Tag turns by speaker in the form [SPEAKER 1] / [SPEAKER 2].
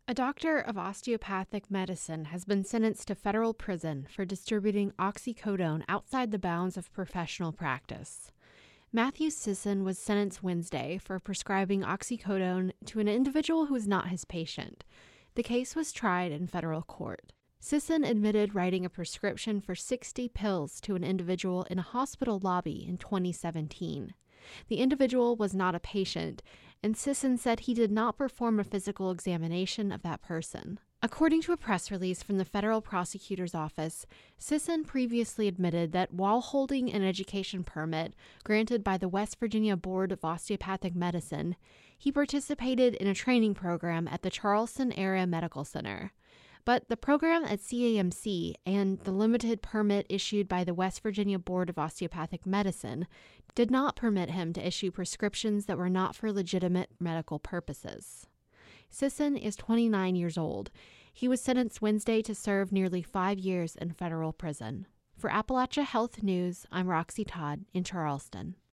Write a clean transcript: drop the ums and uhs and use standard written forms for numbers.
[SPEAKER 1] A doctor of osteopathic medicine has been sentenced to federal prison for distributing oxycodone outside the bounds of professional practice. Matthew Sisson was sentenced Wednesday for prescribing oxycodone to an individual who was not his patient. The case was tried in federal court. Sisson admitted writing a prescription for 60 pills to an individual in a hospital lobby in 2017. The individual was not a patient, and Sisson said he did not perform a physical examination of that person. According to a press release from the federal prosecutor's office, Sisson previously admitted that while holding an education permit granted by the West Virginia Board of Osteopathic Medicine, he participated in a training program at the Charleston Area Medical Center. But the program at CAMC and the limited permit issued by the West Virginia Board of Osteopathic Medicine did not permit him to issue prescriptions that were not for legitimate medical purposes. Sisson is 29 years old. He was sentenced Wednesday to serve nearly 5 years in federal prison. For Appalachia Health News, I'm Roxy Todd in Charleston.